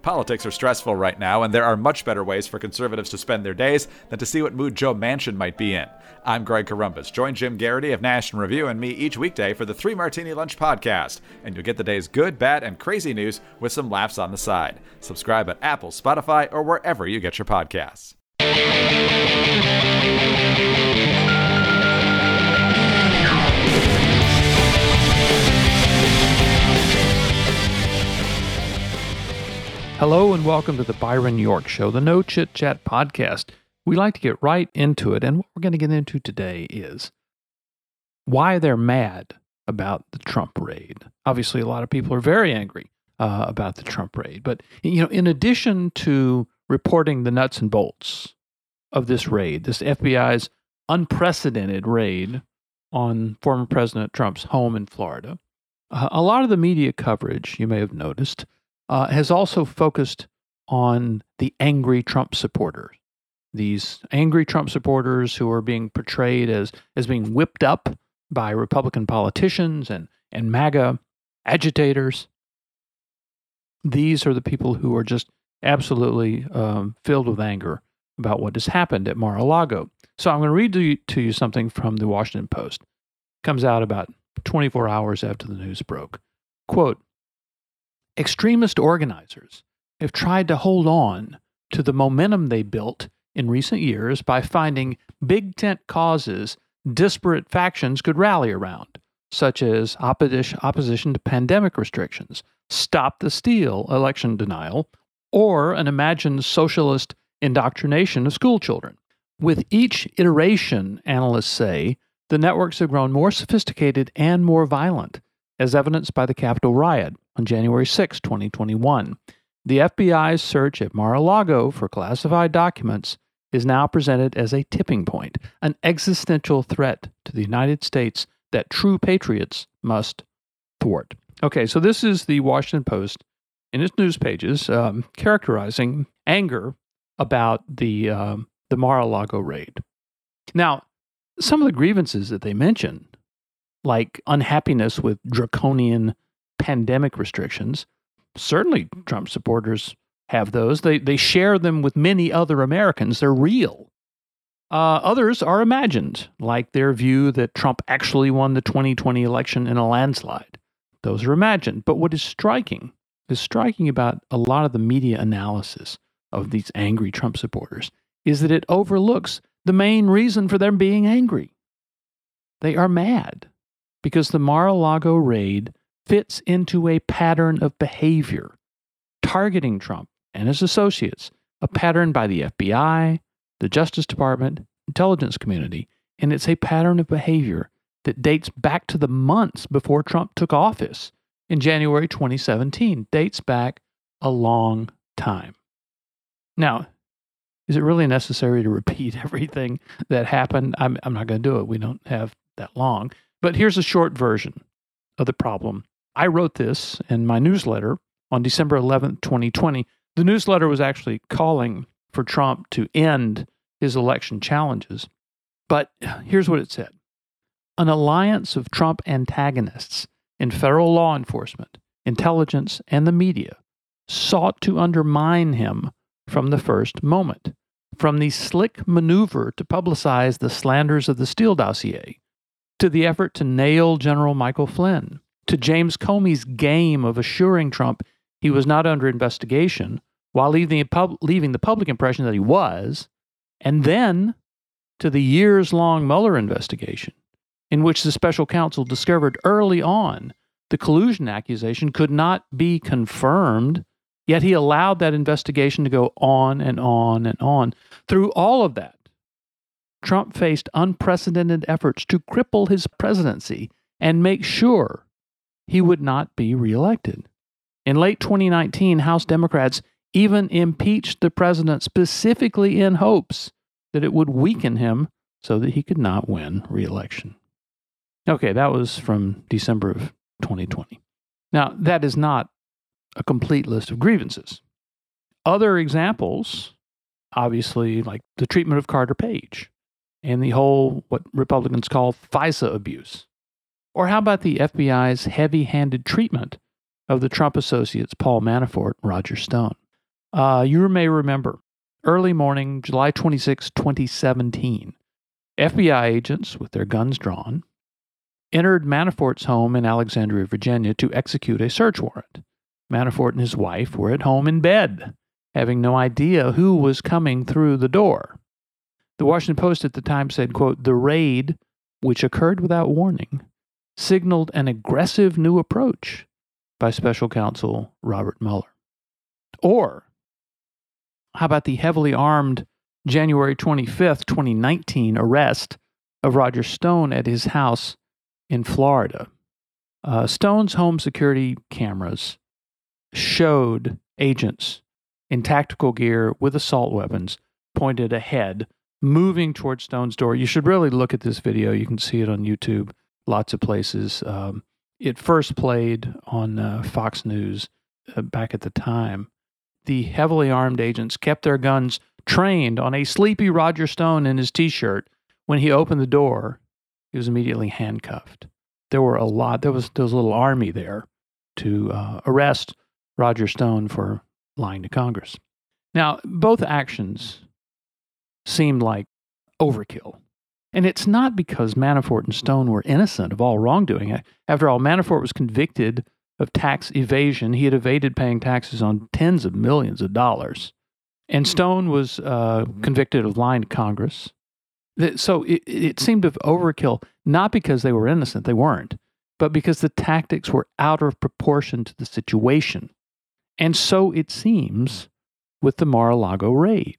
Politics are stressful right now, and there are much better ways for conservatives to spend their days than to see what mood Joe Manchin might be in. I'm Greg Corombos. Join Jim Garrity of National Review and me each weekday for the 3 Martini Lunch podcast, and you'll get the day's good, bad, and crazy news with some laughs on the side. Subscribe at Apple, Spotify, or wherever you get your podcasts. Hello and welcome to the Byron York Show, the No Chit Chat podcast. We like to get right into it, and what we're going to get into today is why they're mad about the Trump raid. Obviously, a lot of people are very angry about the Trump raid, but in addition to reporting the nuts and bolts of this raid, this FBI's unprecedented raid on former President Trump's home in Florida, a lot of the media coverage, you may have noticed, has also focused on the angry Trump supporters. These angry Trump supporters who are being portrayed as being whipped up by Republican politicians and MAGA agitators. These are the people who are just absolutely filled with anger about what has happened at Mar-a-Lago. So I'm going to read to you something from the Washington Post. It comes out about 24 hours after the news broke. Quote, "Extremist organizers have tried to hold on to the momentum they built in recent years by finding big tent causes disparate factions could rally around, such as opposition to pandemic restrictions, stop the steal election denial, or an imagined socialist indoctrination of school children. With each iteration, analysts say, the networks have grown more sophisticated and more violent, as evidenced by the Capitol riot on January 6, 2021. The FBI's search at Mar-a-Lago for classified documents is now presented as a tipping point, an existential threat to the United States that true patriots must thwart." Okay, so this is the Washington Post in its news pages characterizing anger about the Mar-a-Lago raid. Now, some of the grievances that they mention, like unhappiness with draconian pandemic restrictions, certainly Trump supporters have those. They share them with many other Americans. They're real. Others are imagined, like their view that Trump actually won the 2020 election in a landslide. Those are imagined. But what is striking about a lot of the media analysis of these angry Trump supporters is that it overlooks the main reason for them being angry. They are mad because the Mar-a-Lago raid fits into a pattern of behavior, targeting Trump and his associates, a pattern by the FBI, the Justice Department, intelligence community, and it's a pattern of behavior that dates back to the months before Trump took office in January 2017, dates back a long time. Now, is it really necessary to repeat everything that happened? I'm not going to do it. We don't have that long. But here's a short version of the problem. I wrote this in my newsletter on December 11th, 2020. The newsletter was actually calling for Trump to end his election challenges. But here's what it said. An alliance of Trump antagonists in federal law enforcement, intelligence, and the media sought to undermine him from the first moment. From the slick maneuver to publicize the slanders of the Steele dossier, to the effort to nail General Michael Flynn, to James Comey's game of assuring Trump he was not under investigation while leaving the public impression that he was, and then to the years-long Mueller investigation, in which the special counsel discovered early on the collusion accusation could not be confirmed, yet he allowed that investigation to go on and on and on. Through all of that, Trump faced unprecedented efforts to cripple his presidency and make sure he would not be reelected. In late 2019, House Democrats even impeached the president specifically in hopes that it would weaken him so that he could not win reelection. Okay, that was from December of 2020. Now, that is not a complete list of grievances. Other examples, obviously, like the treatment of Carter Page and the whole, what Republicans call FISA abuse. Or how about the FBI's heavy-handed treatment of the Trump associates Paul Manafort and Roger Stone? You may remember, early morning, July 26, 2017, FBI agents with their guns drawn entered Manafort's home in Alexandria, Virginia to execute a search warrant. Manafort and his wife were at home in bed, having no idea who was coming through the door. The Washington Post at the time said, quote, "The raid, which occurred without warning, signaled an aggressive new approach by special counsel Robert Mueller." Or, how about the heavily armed January 25th, 2019 arrest of Roger Stone at his house in Florida? Stone's home security cameras showed agents in tactical gear with assault weapons pointed ahead, moving towards Stone's door. You should really look at this video. You can see it on YouTube, lots of places. It first played on Fox News back at the time. The heavily armed agents kept their guns trained on a sleepy Roger Stone in his T-shirt. When he opened the door, he was immediately handcuffed. There was a little army there to arrest Roger Stone for lying to Congress. Now, both actions seemed like overkill. And it's not because Manafort and Stone were innocent of all wrongdoing. After all, Manafort was convicted of tax evasion. He had evaded paying taxes on tens of millions of dollars. And Stone was convicted of lying to Congress. So it seemed of overkill, not because they were innocent, they weren't, but because the tactics were out of proportion to the situation. And so it seems with the Mar-a-Lago raid.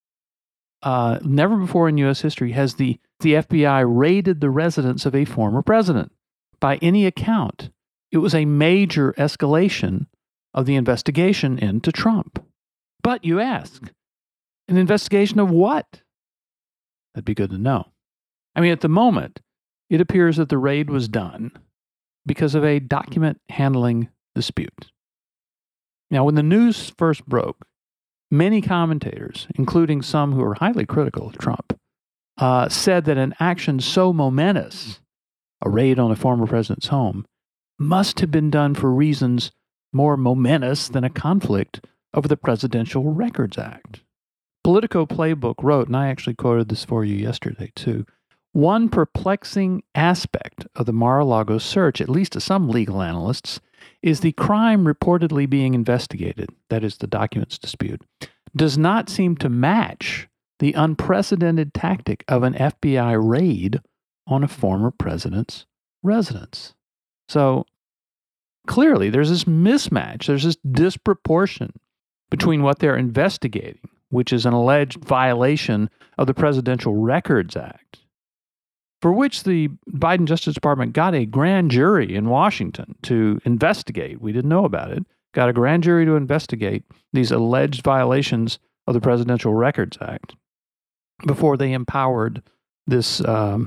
Never before in U.S. history has the FBI raided the residence of a former president. By any account, it was a major escalation of the investigation into Trump. But you ask, an investigation of what? That'd be good to know. I mean, at the moment, it appears that the raid was done because of a document handling dispute. Now, when the news first broke, many commentators, including some who are highly critical of Trump, said that an action so momentous, a raid on a former president's home, must have been done for reasons more momentous than a conflict over the Presidential Records Act. Politico Playbook wrote, and I actually quoted this for you yesterday too, one perplexing aspect of the Mar-a-Lago search, at least to some legal analysts, is the crime reportedly being investigated, that is the documents dispute, does not seem to match the unprecedented tactic of an FBI raid on a former president's residence. So clearly there's this mismatch, there's this disproportion between what they're investigating, which is an alleged violation of the Presidential Records Act, for which the Biden Justice Department got a grand jury in Washington to investigate. We didn't know about it. Got a grand jury to investigate these alleged violations of the Presidential Records Act before they empowered this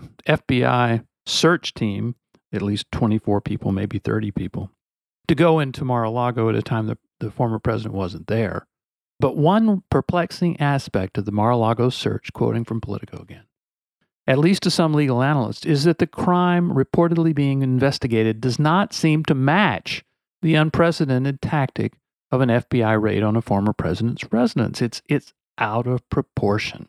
FBI search team, at least 24 people, maybe 30 people, to go into Mar-a-Lago at a time that the former president wasn't there. But one perplexing aspect of the Mar-a-Lago search, quoting from Politico again, at least to some legal analysts, is that the crime reportedly being investigated does not seem to match the unprecedented tactic of an FBI raid on a former president's residence. It's out of proportion.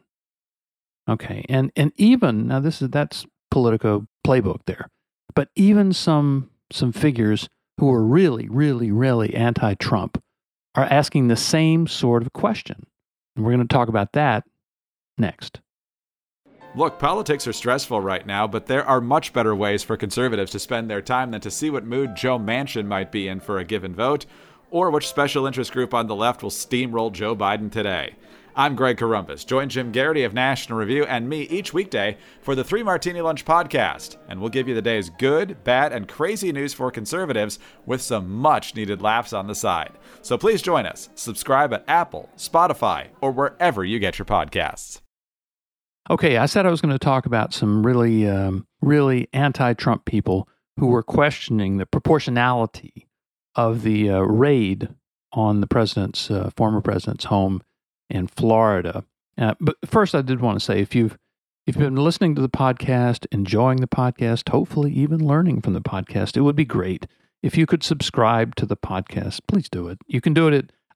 Okay, and even now that's Politico Playbook there, but even some figures who are really, really, really anti-Trump are asking the same sort of question. And we're going to talk about that next. Look, politics are stressful right now, but there are much better ways for conservatives to spend their time than to see what mood Joe Manchin might be in for a given vote, or which special interest group on the left will steamroll Joe Biden today. I'm Greg Corombos. Join Jim Garrity of National Review and me each weekday for the 3 Martini Lunch podcast, and we'll give you the day's good, bad, and crazy news for conservatives with some much-needed laughs on the side. So please join us. Subscribe at Apple, Spotify, or wherever you get your podcasts. Okay, I said I was going to talk about some really anti-Trump people who were questioning the proportionality of the raid on the former president's home in Florida. But first, I did want to say, if you've been listening to the podcast, enjoying the podcast, hopefully even learning from the podcast, it would be great if you could subscribe to the podcast. Please do it. You can do it at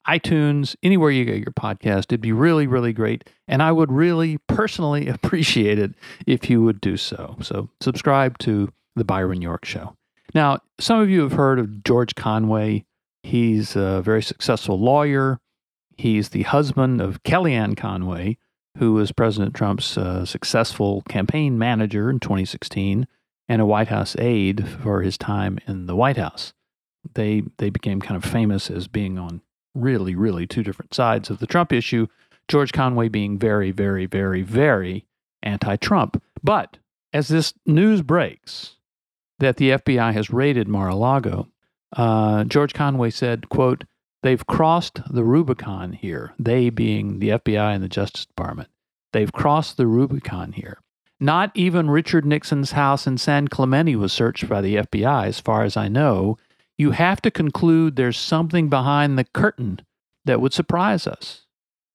iTunes, anywhere you get your podcast. It'd be really, really great. And I would really personally appreciate it if you would do so. So subscribe to The Byron York Show. Now, some of you have heard of George Conway. He's a very successful lawyer. He's the husband of Kellyanne Conway, who was President Trump's successful campaign manager in 2016 and a White House aide for his time in the White House. They became kind of famous as being on really, really two different sides of the Trump issue, George Conway being very, very, very, very anti-Trump. But as this news breaks that the FBI has raided Mar-a-Lago, George Conway said, quote, "They've crossed the Rubicon here," they being the FBI and the Justice Department. "They've crossed the Rubicon here. Not even Richard Nixon's house in San Clemente was searched by the FBI, as far as I know. You have to conclude there's something behind the curtain that would surprise us."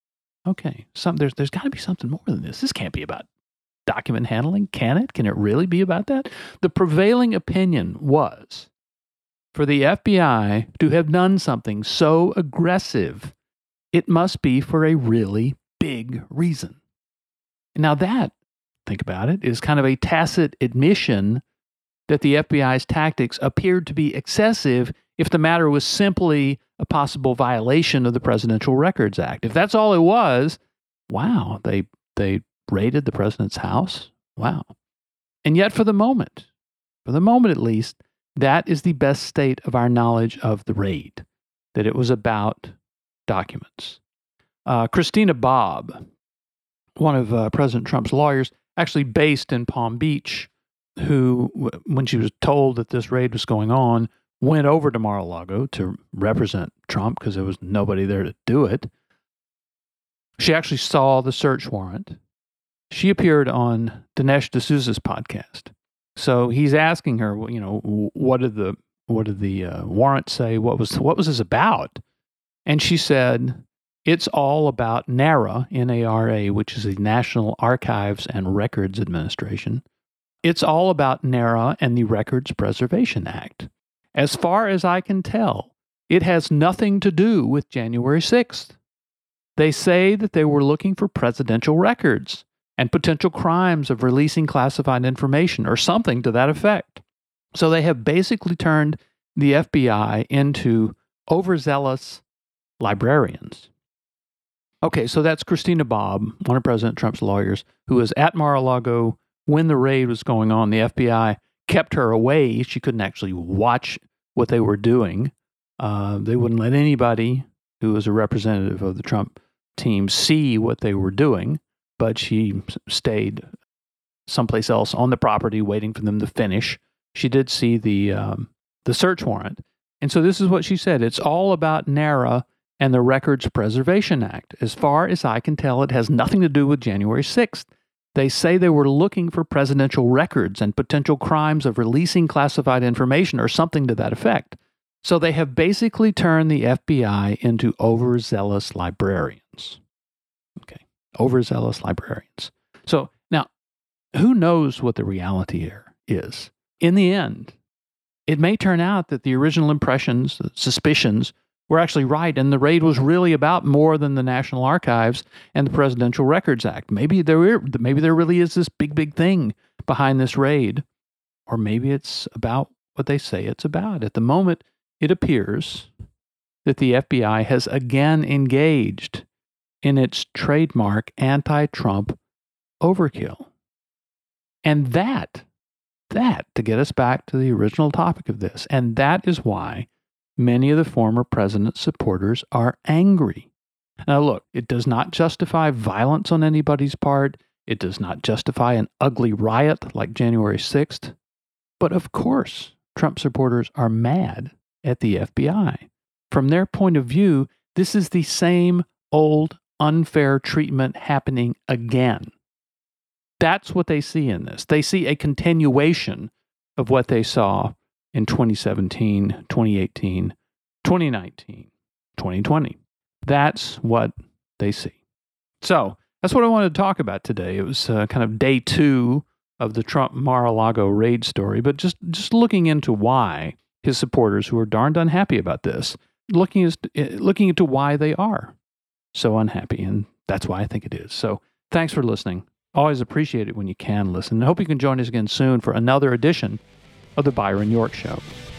Okay, there's got to be something more than this. This can't be about document handling, can it? Can it really be about that? The prevailing opinion was for the FBI to have done something so aggressive, it must be for a really big reason. Now that, think about it, is kind of a tacit admission that the FBI's tactics appeared to be excessive if the matter was simply a possible violation of the Presidential Records Act. If that's all it was, wow, they raided the president's house? Wow. And yet for the moment at least, that is the best state of our knowledge of the raid, that it was about documents. Christina Bobb, one of President Trump's lawyers, actually based in Palm Beach, who, when she was told that this raid was going on, went over to Mar-a-Lago to represent Trump because there was nobody there to do it. She actually saw the search warrant. She appeared on Dinesh D'Souza's podcast. So he's asking her, what did the warrant say? What was this about? And she said, it's all about NARA, N-A-R-A, which is the National Archives and Records Administration. It's all about NARA and the Records Preservation Act. As far as I can tell, it has nothing to do with January 6th. They say that they were looking for presidential records and potential crimes of releasing classified information or something to that effect. So they have basically turned the FBI into overzealous librarians. Okay, so that's Christina Bobb, one of President Trump's lawyers, who was at Mar-a-Lago when the raid was going on. The FBI kept her away. She couldn't actually watch what they were doing. They wouldn't let anybody who was a representative of the Trump team see what they were doing, but she stayed someplace else on the property waiting for them to finish. She did see the search warrant. And so this is what she said. It's all about NARA and the Records Preservation Act. As far as I can tell, it has nothing to do with January 6th. They say they were looking for presidential records and potential crimes of releasing classified information or something to that effect. So they have basically turned the FBI into overzealous librarians. Okay, overzealous librarians. So now, who knows what the reality here is? In the end, it may turn out that the original impressions, the suspicions, were actually right, and the raid was really about more than the National Archives and the Presidential Records Act. Maybe there really is this big thing behind this raid, or maybe it's about what they say it's about. At the moment, it appears that the FBI has again engaged in its trademark anti-Trump overkill. And that, to get us back to the original topic of this, and that is why many of the former president's supporters are angry. Now look, it does not justify violence on anybody's part. It does not justify an ugly riot like January 6th. But of course, Trump supporters are mad at the FBI. From their point of view, this is the same old unfair treatment happening again. That's what they see in this. They see a continuation of what they saw in 2017, 2018, 2019, 2020. That's what they see. So that's what I wanted to talk about today. It was kind of day 2 of the Trump Mar-a-Lago raid story, but just looking into why his supporters, who are darned unhappy about this, looking into why they are so unhappy. And that's why I think it is. So thanks for listening. Always appreciate it when you can listen. I hope you can join us again soon for another edition of the Byron York Show.